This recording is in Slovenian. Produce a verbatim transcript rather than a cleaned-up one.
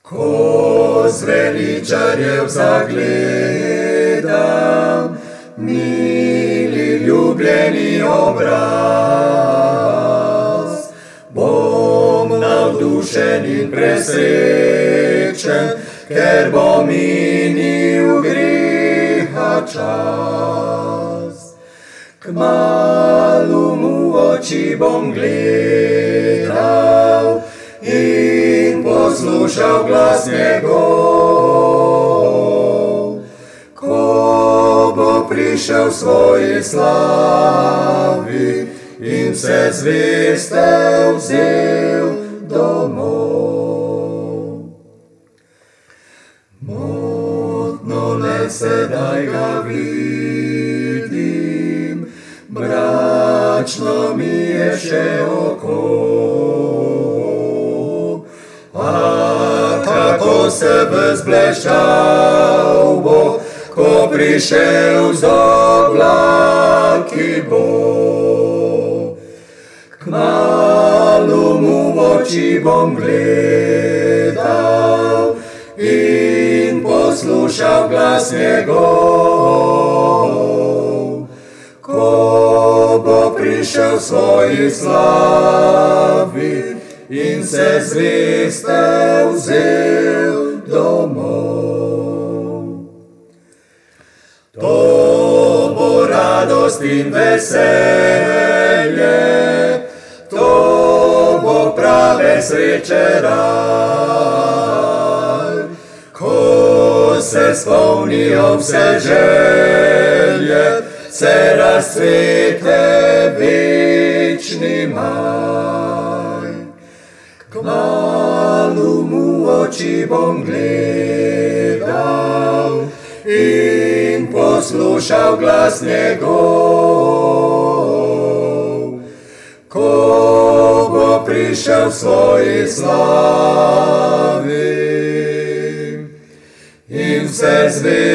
Ko zveličarjev zagledam, mili ljubljeni obraz, bom navdušen in presrečen, ker bo minil griha čas. Kmalu mu oči bom gledal in poslušal glas njegov, ko bo prišel v svoji slavi in se zveste vzel domov. Motno le sedaj ga vidim, mračno mi je še oko, a kako se vzbleščal bo, ko prišel z oblaki bo. Kmalu mu v oči bom gledal in poslušal glas njegov, ko bo prišel v svoji slavi in se zveste vzel domov. To bo radost in veselje, to bo prave sreče raj, ko se spolnijo vse želje, se razcvete večni maj. Kmalu mu oči bom gledal in poslušal glas njegov, ko bo prišel v svoji slavi in se zvesti